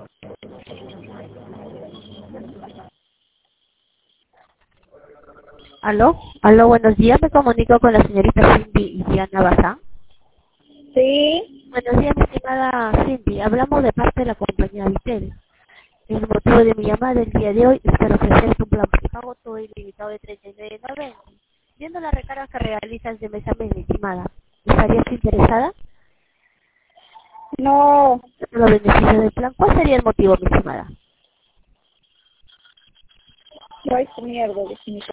Aló, buenos días, me comunico con la señorita Cindy y Diana Bazán. Sí, Buenos días, mi estimada Cindy, hablamos de parte de la compañía Vitel. El motivo de mi llamada el día de hoy es para ofrecerte un plan prepago todo ilimitado de 39.90. Viendo las recargas que realizas de mes a mes, mi estimada, ¿estarías interesada no, en los beneficios del plan? ¿Cuál sería el motivo, mi estimada? no es mierda, definitivamente.